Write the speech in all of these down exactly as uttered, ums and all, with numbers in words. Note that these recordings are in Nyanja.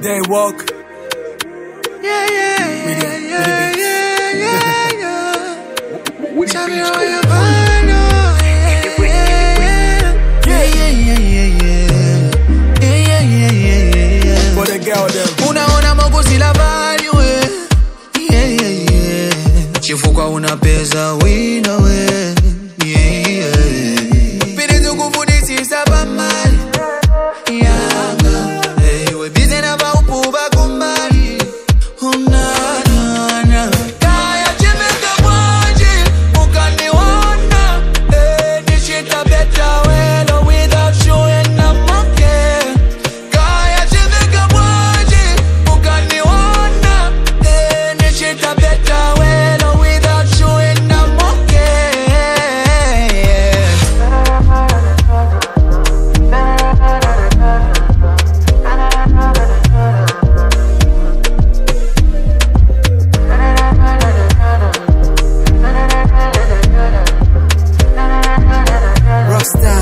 They walk. Yeah, yeah, yeah, yeah, yeah, yeah, yeah, yeah. Tell me how you find out. Yeah, yeah, yeah, yeah, yeah, yeah, yeah, yeah, yeah, yeah. For the girl them. Una ona mogo sila value. Yeah, yeah, yeah. Chifukwa una pesa wina we. Yeah, yeah. Pide tukufundisi saba mali. Yeah. Hey, we busy na ba upuba kumbali. Una na na. Kaya chimeka mwaji. Ukani wana. Hey, this shit a better well without you and I'm okay. Kaya chimeka mwaji. Ukani wana. Hey, this shit a better well without you and I'm okay. Rockstar.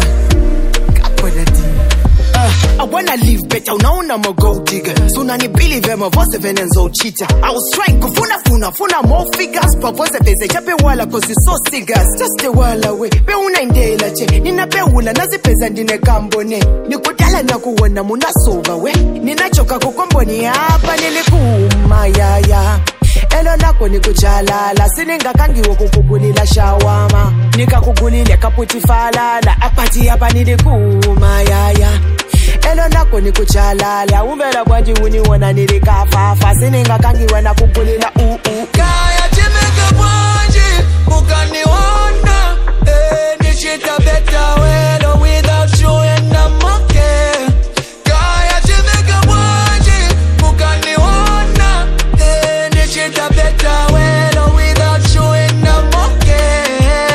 Uh, I wanna live better, now I'm a gold digger. Soon I believe I'm a voice of an enzo cheater. I was trying to funa funa funa more figures. Purpose a base, chape wala cause it's so stiggers. Just a while away. Be una indela che. Nina pe ula nazi pesa ndine kambone. Nikutala na kuwana muna sova we. Nina choka kukomboni hapa nilikuma ya ya. Elo lako nikuchalala. Sininga kangi wakukugulila shawama. Nika kugulile kaputi falala. Apati hapa nilikuma ya ya. Elo lako nikuchalala. Umbela kwanji uniwana nilikafafa. Sininga kangi wana kugulila uu uu. Kaya chimeka mwaji. Ukaniwana. Eh, this shit a better well without you and I'm okay. Kaya chimeka mwaji. Ukaniwana. Eh, this shit a better well without you and I'm okay.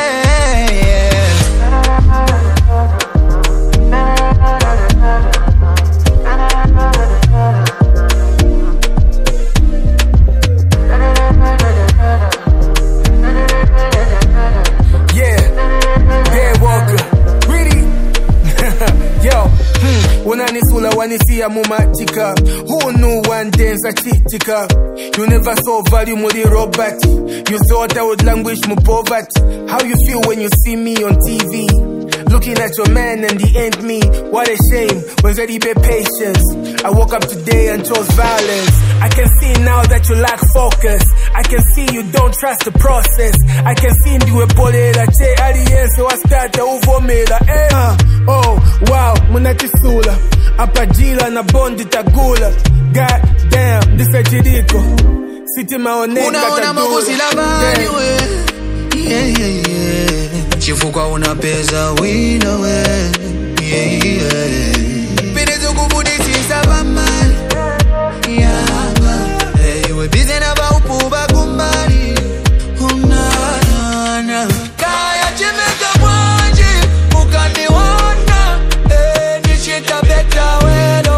Unanisula wanisia mumatika. Who knew one dance a chitika? You never saw value muli robot. You thought I would languish mu poverty. How you feel when you see me on T V? Looking at your man and the end me. What a shame, was ready be patience. I woke up today and chose violence. I can see now that you lack focus. I can see you don't trust the process. I can see you a polera che aliense wa start uvomela. Eh, uh, oh, wow, munatisula. Apajila na bondi tagula. God damn, this a chidiko. City maoneka tagula. Una mogo sila vani we. Yeah, yeah, yeah. Chifukwa una pesa wina we. Yeah, yeah. Pide tukufundisi saba mali. Yeah. Hey, we busy na ba upuba kumbali. Una na na. Kaya chimeka mwaji. Ukaniwana. Hey, this shit a better well